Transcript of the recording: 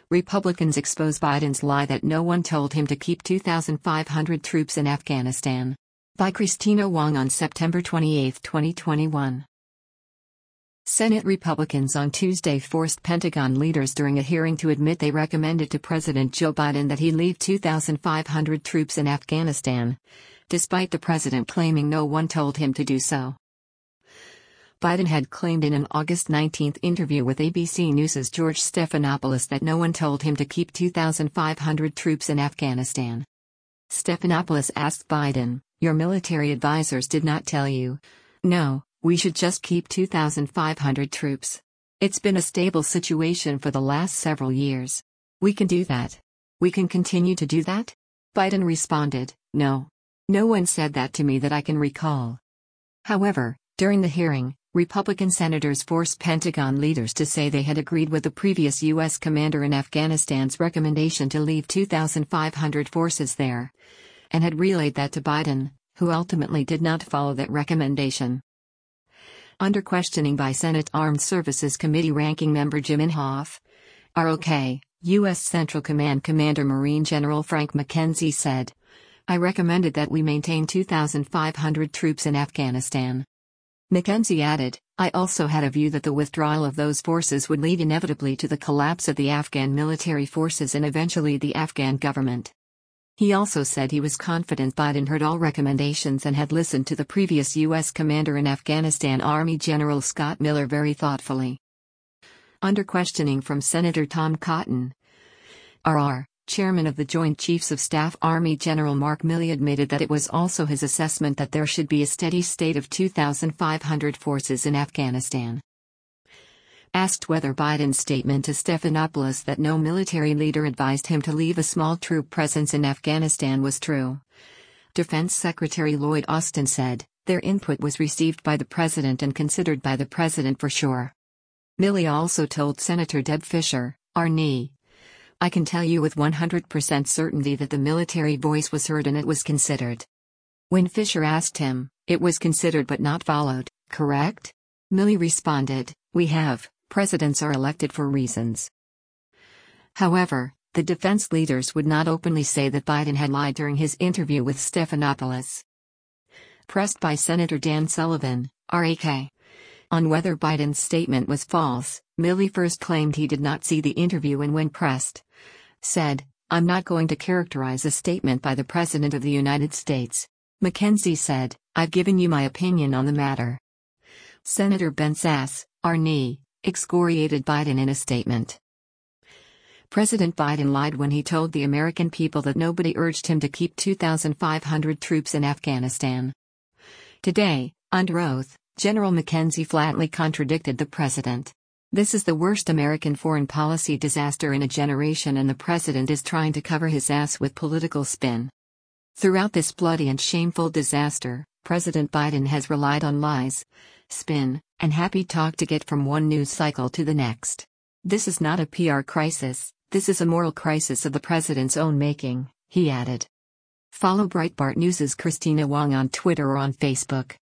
Republicans expose Biden's lie that no one told him to keep 2,500 troops in Afghanistan. By Christina Wong on September 28, 2021. Senate Republicans on Tuesday forced Pentagon leaders during a hearing to admit they recommended to President Joe Biden that he leave 2,500 troops in Afghanistan, despite the president claiming no one told him to do so. Biden had claimed in an August 19 interview with ABC News' George Stephanopoulos that no one told him to keep 2,500 troops in Afghanistan. Stephanopoulos asked Biden, "Your military advisors did not tell you? No, we should just keep 2,500 troops. It's been a stable situation for the last several years. We can do that. We can continue to do that?" Biden responded, "No. No one said that to me that I can recall." However, during the hearing, Republican senators forced Pentagon leaders to say they had agreed with the previous U.S. commander in Afghanistan's recommendation to leave 2,500 forces there, and had relayed that to Biden, who ultimately did not follow that recommendation. Under questioning by Senate Armed Services Committee Ranking Member Jim Inhofe, ROK, U.S. Central Command Commander Marine General Frank McKenzie said, "I recommended that we maintain 2,500 troops in Afghanistan." McKenzie added, "I also had a view that the withdrawal of those forces would lead inevitably to the collapse of the Afghan military forces and eventually the Afghan government." He also said he was confident Biden heard all recommendations and had listened to the previous U.S. commander in Afghanistan, Army General Scott Miller, very thoughtfully. Under questioning from Senator Tom Cotton, RR, chairman of the Joint Chiefs of Staff, Army General Mark Milley admitted that it was also his assessment that there should be a steady state of 2,500 forces in Afghanistan. Asked whether Biden's statement to Stephanopoulos that no military leader advised him to leave a small troop presence in Afghanistan was true, Defense Secretary Lloyd Austin said, "Their input was received by the president and considered by the president for sure." Milley also told Senator Deb Fischer, RN, "I can tell you with 100% certainty that the military voice was heard and it was considered." When Fischer asked him, "It was considered but not followed, correct?" Milley responded, "We have. Presidents are elected for reasons." However, the defense leaders would not openly say that Biden had lied during his interview with Stephanopoulos. Pressed by Senator Dan Sullivan, RAK, on whether Biden's statement was false, Milley first claimed he did not see the interview and when pressed, said, "I'm not going to characterize a statement by the President of the United States." McKenzie said, "I've given you my opinion on the matter." Senator Ben Sasse, RN, excoriated Biden in a statement. President Biden lied when he told the American people that nobody urged him to keep 2,500 troops in Afghanistan. Today, under oath, General McKenzie flatly contradicted the president. "This is the worst American foreign policy disaster in a generation, and the president is trying to cover his ass with political spin." Throughout this bloody and shameful disaster, President Biden has relied on lies, spin, and happy talk to get from one news cycle to the next. "This is not a PR crisis, this is a moral crisis of the president's own making," he added. Follow Breitbart News' Christina Wong on Twitter or on Facebook.